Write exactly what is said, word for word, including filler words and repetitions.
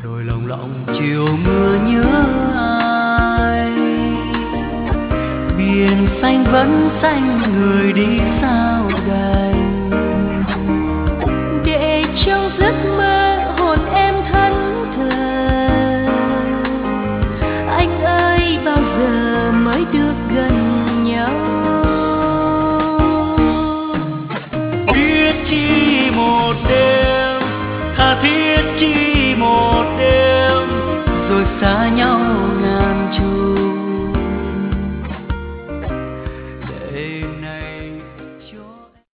rồi lòng lòng chiều mưa nhớ ai. Biển xanh vẫn xanh, người đi sao đành, để trong giấc mơ hồn em thẫn thờ. Anh ơi bao giờ mới được gần